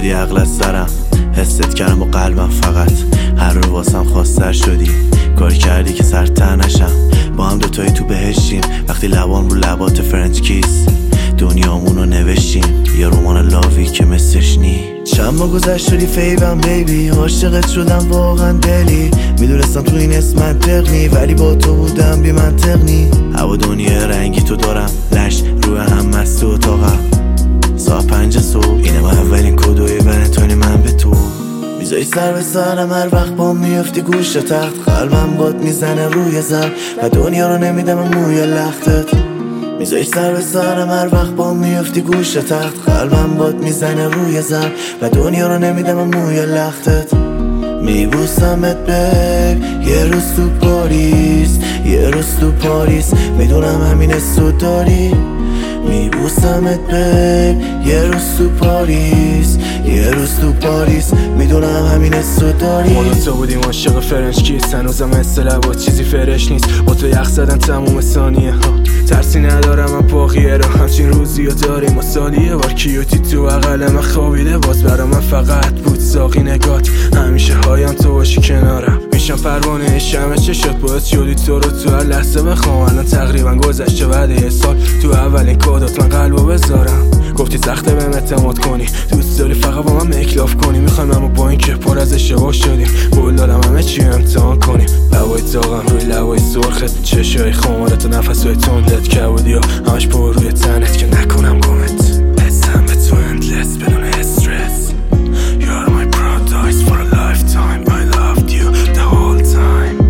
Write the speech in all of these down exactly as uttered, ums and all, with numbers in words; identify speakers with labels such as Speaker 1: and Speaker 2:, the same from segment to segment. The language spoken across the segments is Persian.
Speaker 1: بردی عقل از سرم، حست کردم و قلبم فقط هر رو واسم خواستر شدی. کار کردی که سرتر نشم، با هم دوتایی تو بهشتیم وقتی لبام رو لبات فرنچ کیس. دنیامونو نوشتیم یه رمان لاوی که مثلش نی. چند ما گذشت شدی فیوم بیبی، عاشقت شدم واقعا دلی. میدونستم تو این اسم منطق نی، ولی با تو بودم بی منطق نی. هوا دنیا رنگی تو دارم، لش روی هم مست تو اتاقم. ساعت پنج صبح اینه ما اولین کدوی ولنتاین من به تو. میذاری سر به سرم هر وقت با میفتی گوش تخت، قلبم باد میزنه روی زر و دنیا رو نمیدم موی لختت. میذاری سر به سرم هر وقت با میفتی گوش تخت، قلبم باد میزنه روی زر و دنیا رو نمیدم موی لختت. میبوسمت بیب یه روز تو پاریس، یه روز تو پاریس میدونم همین حسو داری. میبوسمت بیب یه روز تو پاریس، یه روز تو پاریس میدونم همین حسو داری.
Speaker 2: ما تو بودیم عاشق فرنچ کیس، هنوزم حس لبات چیزی فرش نیست. با تو یخ زدن تموم ثانیه ها، ترسی ندارم من باقیه رو. همچین روزی ها داریم و سالیه بار کیوتی تو بغل من خوابیده. باز برا من فقط بود ساقی نگات، همیشه هایم تو باشی کنارم. میشم پروانه شمع چشات، باعث شدی تو رو تو هر لحظه بخوام. الان تقریبا گذشته بعد یه سال، تو اولین کادات من قلبو بذارم. گفتی سخته بهم اعتماد کنی، دوست داری فقط با من میکلاف کنی. میخوایم اما با این که پر از اشتباه شدیم، قول دادم همه چی امتحان کنیم. لبای داغم روی لبای سرخت، چشای خمارت و نفسای تندت، کبودی ها همش پر روی تنت که نکنم گمت. حسم به تو اندلس بدون استرس. You're my paradise for a lifetime. I loved you the whole time.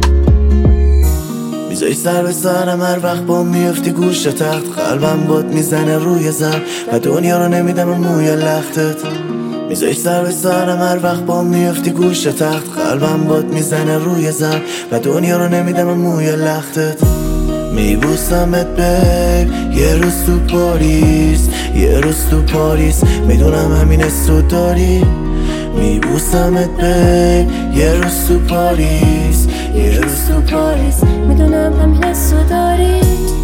Speaker 1: میذاری سر به سرم هر وقت با میفتی گوش تخت، قلبم باد میزنه روی زر و دنیا رو نمیدم موی لختت. میذاری سر به سرم هر وقت با میفتی گوش تخت، قلبم باد میزنه روی زر و دنیا رو نمیدم موی لختت. میبوسمت بیب یه روز تو پاریس، یه روز تو پاریس میدونم همین حسو داری. میبوسمت بیب یه روز تو پاریس، یه روز تو پاریس
Speaker 3: میدونم همین حسو داری.